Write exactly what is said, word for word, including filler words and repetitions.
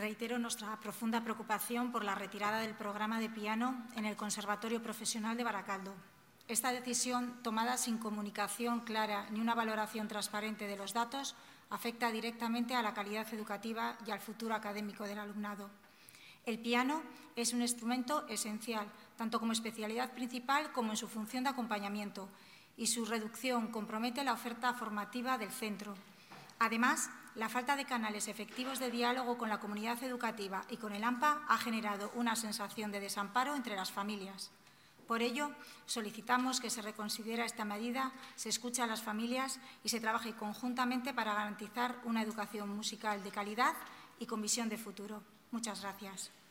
reitero nuestra profunda preocupación por la retirada del programa de piano en el Conservatorio Profesional de Baracaldo. Esta decisión, tomada sin comunicación clara ni una valoración transparente de los datos, afecta directamente a la calidad educativa y al futuro académico del alumnado. El piano es un instrumento esencial, tanto como especialidad principal como en su función de acompañamiento, y su reducción compromete la oferta formativa del centro. Además, la falta de canales efectivos de diálogo con la comunidad educativa y con el AMPA ha generado una sensación de desamparo entre las familias. Por ello, solicitamos que se reconsidere esta medida, se escuche a las familias y se trabaje conjuntamente para garantizar una educación musical de calidad y con visión de futuro. Muchas gracias.